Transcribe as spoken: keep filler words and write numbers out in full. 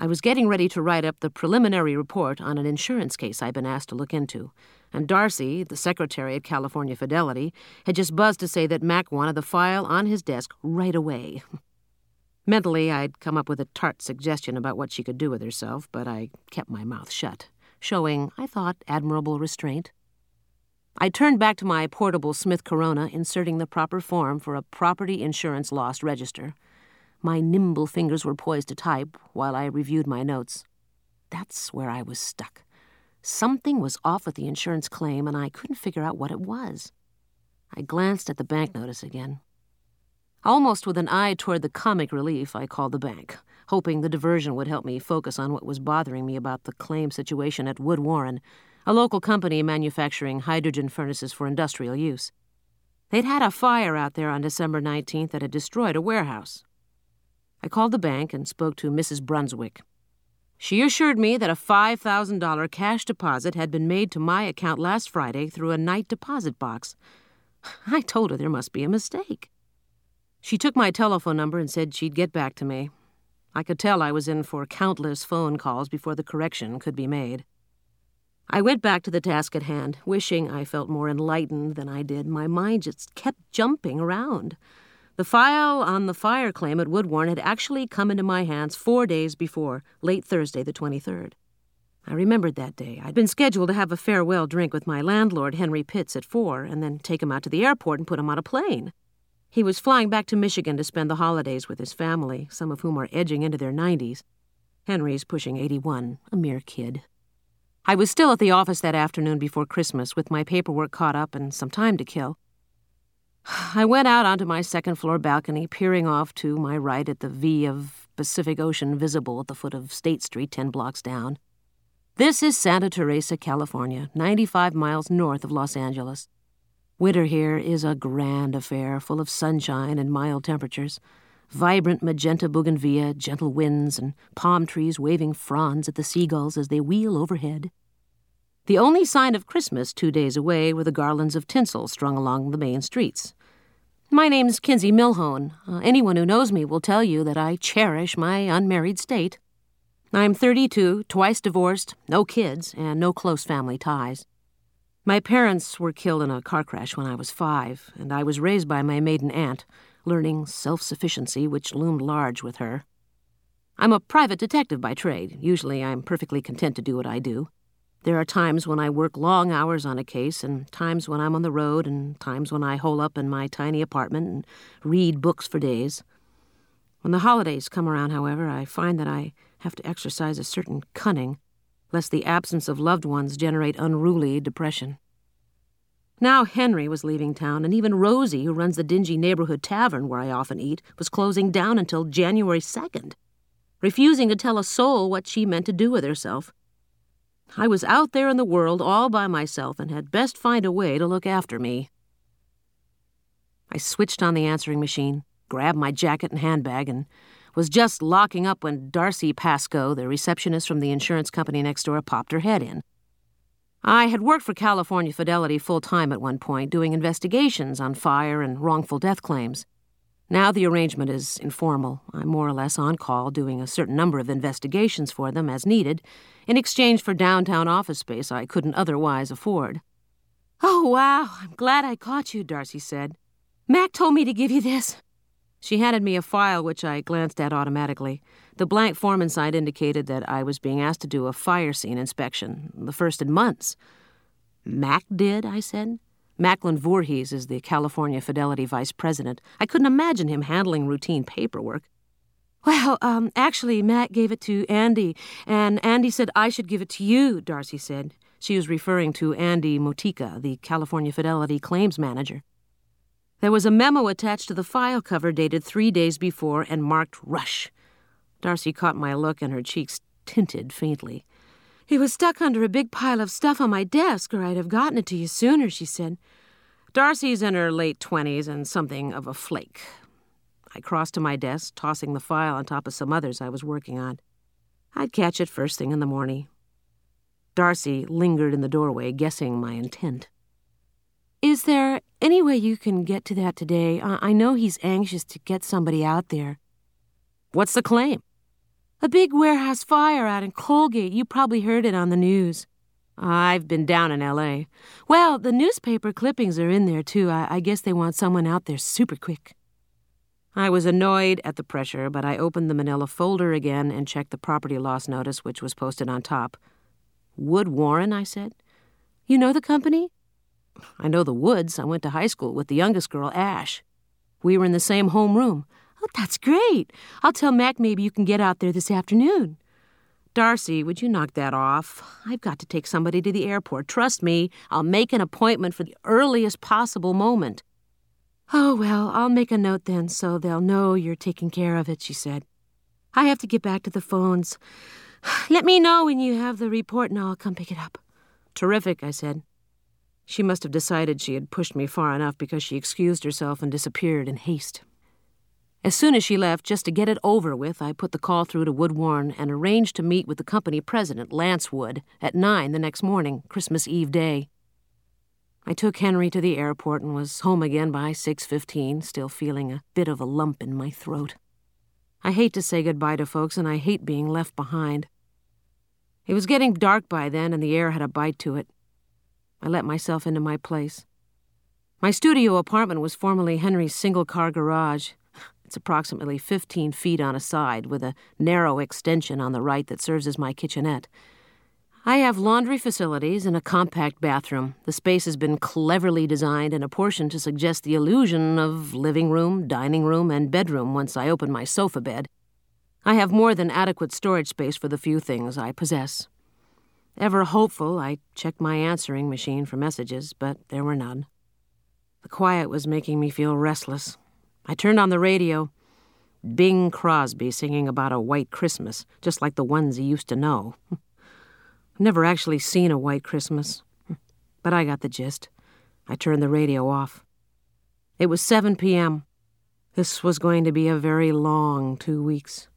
I was getting ready to write up the preliminary report on an insurance case I'd been asked to look into, and Darcy, the secretary at California Fidelity, had just buzzed to say that Mac wanted the file on his desk right away. Mentally, I'd come up with a tart suggestion about what she could do with herself, but I kept my mouth shut, showing, I thought, admirable restraint. I turned back to my portable Smith Corona, inserting the proper form for a property insurance loss register. My nimble fingers were poised to type while I reviewed my notes. That's where I was stuck. Something was off with the insurance claim, and I couldn't figure out what it was. I glanced at the bank notice again. Almost with an eye toward the comic relief, I called the bank, hoping the diversion would help me focus on what was bothering me about the claim situation at Wood Warren, a local company manufacturing hydrogen furnaces for industrial use. They'd had a fire out there on December nineteenth that had destroyed a warehouse. I called the bank and spoke to Missus Brunswick. She assured me that a five thousand dollars cash deposit had been made to my account last Friday through a night deposit box. I told her there must be a mistake. She took my telephone number and said she'd get back to me. I could tell I was in for countless phone calls before the correction could be made. I went back to the task at hand, wishing I felt more enlightened than I did. My mind just kept jumping around. The file on the fire claim at Wood Warren had actually come into my hands four days before, late Thursday the twenty-third. I remembered that day. I'd been scheduled to have a farewell drink with my landlord, Henry Pitts, at four, and then take him out to the airport and put him on a plane. He was flying back to Michigan to spend the holidays with his family, some of whom are edging into their nineties. Henry's pushing eighty-one, a mere kid. I was still at the office that afternoon before Christmas, with my paperwork caught up and some time to kill. I went out onto my second-floor balcony, peering off to my right at the V of Pacific Ocean visible at the foot of State Street, ten blocks down. This is Santa Teresa, California, ninety-five miles north of Los Angeles. Winter here is a grand affair, full of sunshine and mild temperatures, vibrant magenta bougainvillea, gentle winds, and palm trees waving fronds at the seagulls as they wheel overhead. The only sign of Christmas two days away were the garlands of tinsel strung along the main streets. My name's Kinsey Milhone. Uh, anyone who knows me will tell you that I cherish my unmarried state. I'm thirty-two, twice divorced, no kids, and no close family ties. My parents were killed in a car crash when I was five, and I was raised by my maiden aunt, learning self-sufficiency which loomed large with her. I'm a private detective by trade. Usually I'm perfectly content to do what I do. There are times when I work long hours on a case, and times when I'm on the road, and times when I hole up in my tiny apartment and read books for days. When the holidays come around, however, I find that I have to exercise a certain cunning, lest the absence of loved ones generate unruly depression. Now Henry was leaving town, and even Rosie, who runs the dingy neighborhood tavern where I often eat, was closing down until January second, refusing to tell a soul what she meant to do with herself. I was out there in the world all by myself and had best find a way to look after me. I switched on the answering machine, grabbed my jacket and handbag, and was just locking up when Darcy Pascoe, the receptionist from the insurance company next door, popped her head in. I had worked for California Fidelity full-time at one point, doing investigations on fire and wrongful death claims. Now the arrangement is informal. I'm more or less on call, doing a certain number of investigations for them as needed, in exchange for downtown office space I couldn't otherwise afford. "Oh, wow, I'm glad I caught you," Darcy said. "Mac told me to give you this." She handed me a file which I glanced at automatically. The blank form inside indicated that I was being asked to do a fire scene inspection, the first in months. "Mac did?" I said. Macklin Voorhees is the California Fidelity vice president. I couldn't imagine him handling routine paperwork. "Well, um, actually, Mac gave it to Andy, and Andy said I should give it to you," Darcy said. She was referring to Andy Motika, the California Fidelity claims manager. There was a memo attached to the file cover dated three days before and marked Rush. Darcy caught my look and her cheeks tinted faintly. "It was stuck under a big pile of stuff on my desk, or I'd have gotten it to you sooner," she said. Darcy's in her late twenties and something of a flake. I crossed to my desk, tossing the file on top of some others I was working on. I'd catch it first thing in the morning. Darcy lingered in the doorway, guessing my intent. "Is there any way you can get to that today? I, I know he's anxious to get somebody out there." "What's the claim?" A big warehouse fire out in Colgate. You probably heard it on the news. I've been down in L A Well, the newspaper clippings are in there, too. I, I guess they want someone out there super quick. I was annoyed at the pressure, but I opened the manila folder again and checked the property loss notice, which was posted on top. Wood Warren, I said. You know the company? I know the Woods. I went to high school with the youngest girl, Ash. We were in the same homeroom. Oh, that's great. I'll tell Mac maybe you can get out there this afternoon. Darcy, would you knock that off? I've got to take somebody to the airport. Trust me, I'll make an appointment for the earliest possible moment. Oh, well, I'll make a note then so they'll know you're taking care of it, she said. I have to get back to the phones. Let me know when you have the report and I'll come pick it up. Terrific, I said. She must have decided she had pushed me far enough because she excused herself and disappeared in haste. As soon as she left, just to get it over with, I put the call through to Wood Warren and arranged to meet with the company president, Lance Wood, at nine the next morning, Christmas Eve day. I took Henry to the airport and was home again by six fifteen, still feeling a bit of a lump in my throat. I hate to say goodbye to folks, and I hate being left behind. It was getting dark by then, and the air had a bite to it. I let myself into my place. My studio apartment was formerly Henry's single-car garage. It's approximately fifteen feet on a side, with a narrow extension on the right that serves as my kitchenette. I have laundry facilities and a compact bathroom. The space has been cleverly designed and apportioned to suggest the illusion of living room, dining room, and bedroom once I open my sofa bed. I have more than adequate storage space for the few things I possess. Ever hopeful, I checked my answering machine for messages, but there were none. The quiet was making me feel restless. I turned on the radio. Bing Crosby singing about a white Christmas, just like the ones he used to know. I've never actually seen a white Christmas, but I got the gist. I turned the radio off. It was seven p.m. This was going to be a very long two weeks.